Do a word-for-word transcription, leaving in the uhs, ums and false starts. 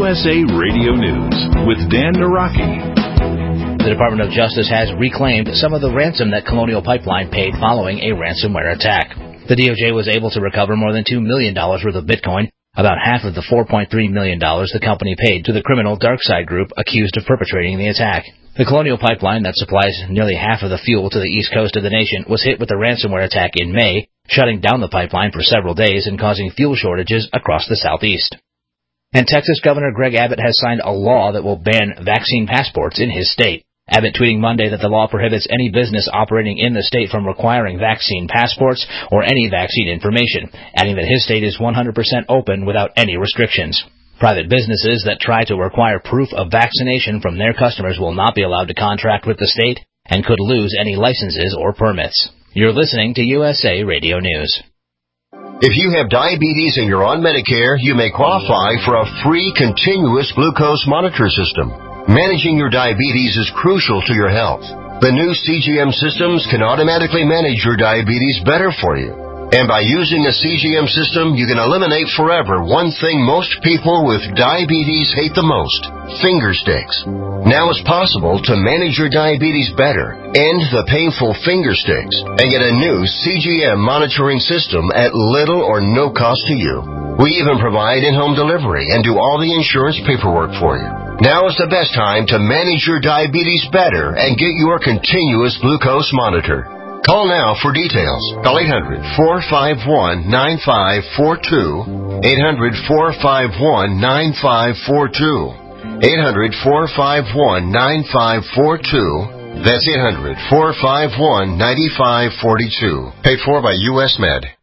S A Radio News with Dan Naraki. The Department of Justice has reclaimed some of the ransom that Colonial Pipeline paid following a ransomware attack. The D O J was able to recover more than two million dollars worth of Bitcoin, about half of the four point three million dollars the company paid to the criminal DarkSide Group accused of perpetrating the attack. The Colonial Pipeline, that supplies nearly half of the fuel to the east coast of the nation, was hit with a ransomware attack in May, shutting down the pipeline for several days and causing fuel shortages across the southeast. And Texas Governor Greg Abbott has signed a law that will ban vaccine passports in his state. Abbott tweeting Monday that the law prohibits any business operating in the state from requiring vaccine passports or any vaccine information, adding that his state is one hundred percent open without any restrictions. Private businesses that try to require proof of vaccination from their customers will not be allowed to contract with the state and could lose any licenses or permits. You're listening to U S A Radio News. If you have diabetes and you're on Medicare, you may qualify for a free continuous glucose monitor system. Managing your diabetes is crucial to your health. The new C G M systems can automatically manage your diabetes better for you. And by using a C G M system, you can eliminate forever one thing most people with diabetes hate the most, finger sticks. Now it's possible to manage your diabetes better, end the painful finger sticks, and get a new C G M monitoring system at little or no cost to you. We even provide in-home delivery and do all the insurance paperwork for you. Now is the best time to manage your diabetes better and get your continuous glucose monitor. Call now for details. Call eight hundred, four five one, nine five four two, eight hundred, four five one, nine five four two, eight hundred, four five one, nine five four two. That's eight hundred, four five one, nine five four two. Paid for by U S Med.